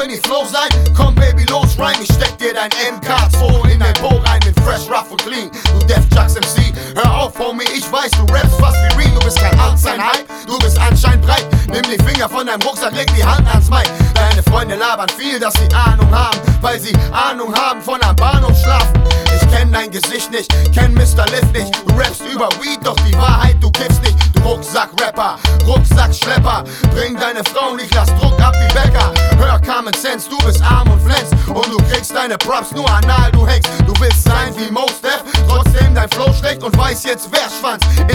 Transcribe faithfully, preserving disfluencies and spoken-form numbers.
wollen die Flow sein? Komm Baby los, Rhyme, ich steck dir dein M K zwei in dein Po rein, bin fresh, rough und clean. Du Def Jux M C, hör auf Homie, ich weiß, du rappst fast wie Reen. Du bist kein Outside Hype, du bist anscheinend breit. Nimm die Finger von deinem Rucksack, leg die Hand ans Mic. Deine Freunde labern viel, dass sie Ahnung haben, weil sie Ahnung haben von am Bahnhof schlafen. Ich kenn dein Gesicht nicht, kenn Mister Lift nicht. Du rappst über Weed, doch die Wahrheit, du kiffst nicht. Du Rucksack-Rapper, Rucksack-Schlepper, bring deine Frau nicht, lass Druck ab wie Bäcker. Hör Common Sense, du bist arm und flänzt und du kriegst deine Props nur anal, du hängst. Du willst sein wie Mos Def, trotzdem dein Flow schlecht und weiß jetzt wer Schwanz.